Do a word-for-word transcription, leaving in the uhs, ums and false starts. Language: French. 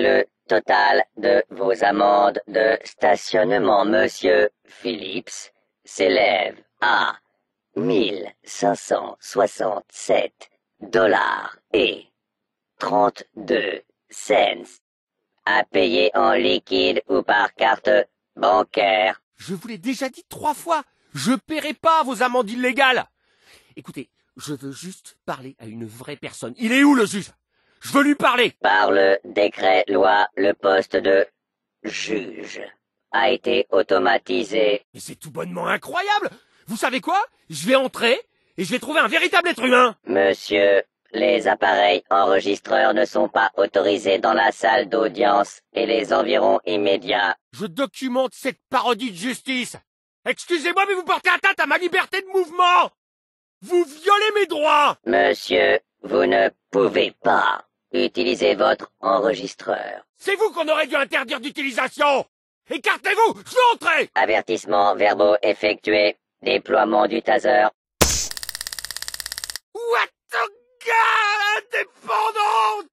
le total de vos amendes de stationnement, monsieur Phillips, s'élève à mille cinq cent soixante-sept dollars et trente-deux cents à payer en liquide ou par carte bancaire. Je vous l'ai déjà dit trois fois, je paierai pas vos amendes illégales. Écoutez, je veux juste parler à une vraie personne. Il est où le juge? Je veux lui parler. Par le décret loi, le poste de juge a été automatisé. Mais c'est tout bonnement incroyable. Vous savez quoi? Je vais entrer et je vais trouver un véritable être humain. Monsieur, les appareils enregistreurs ne sont pas autorisés dans la salle d'audience et les environs immédiats. Je documente cette parodie de justice. Excusez-moi, mais vous portez atteinte à ma liberté de mouvement. Vous violez mes droits. Monsieur, vous ne pouvez pas utiliser votre enregistreur. C'est vous qu'on aurait dû interdire d'utilisation. Écartez-vous, je veux entrer. Avertissements verbaux effectués. Déploiement du taser